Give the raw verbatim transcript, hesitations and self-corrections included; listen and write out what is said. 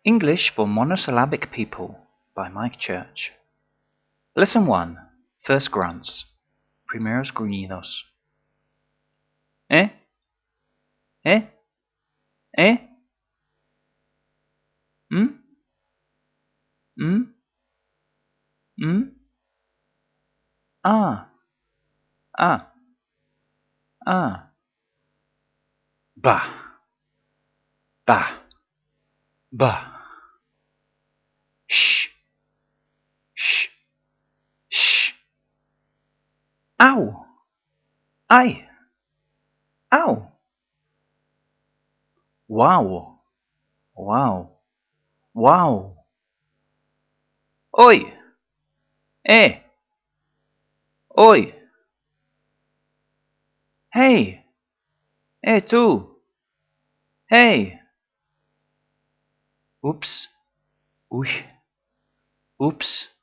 English for Monosyllabic People by Mike Church. Lesson one. First Grunts. Primeros gruñidos. Eh? Eh? Eh? Mm? Mm? Mm? Ah. Ah. Ah. Bah. Bah. Bah. Shh. Shh. Shh. Ow. Ai. Ow. Wow. Wow. Wow. Oi. Eh. Oi. Hey. Hey, tu. Hey. Oops. Ui. Oops.